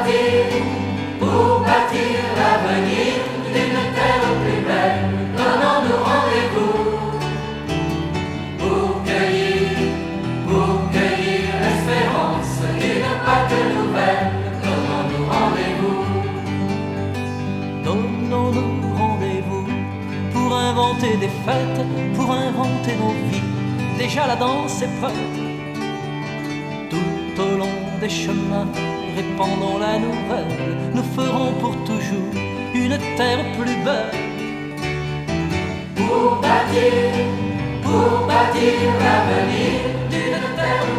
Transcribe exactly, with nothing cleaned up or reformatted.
bâtir, pour bâtir l'avenir d'une terre plus belle, donnons-nous rendez-vous. Pour cueillir, pour cueillir l'espérance d'une Pâque nouvelle, donnons-nous rendez-vous. Donnons-nous rendez-vous pour inventer des fêtes, pour inventer nos vies. Déjà la danse est prête. Tout au long des chemins, répandons la nouvelle. Nous ferons pour toujours une terre plus belle. Pour bâtir, pour bâtir l'avenir d'une terre